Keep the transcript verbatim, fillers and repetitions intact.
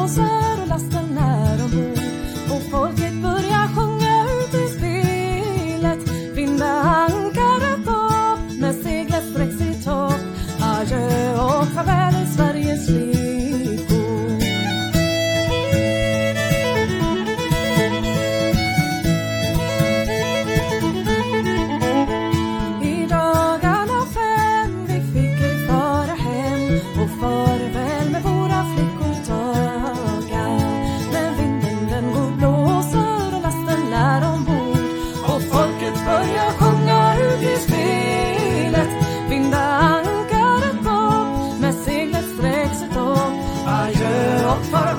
blåser och lasten är ombord. Och folket börjar sjunga ut i spelet. Vinda ankaret upp med seglet sträcks i topp. Adjö och farväl Sveriges flickor. I dagarna fem vi fick ej fara hem. Och farväl med våra flickor taga. Men vinden den går blåser och lasten är ombord. Och folket börjar sjunga ut i spelet. Vinda ankaret upp med seglet sträcks ett upp. Adjö och farväl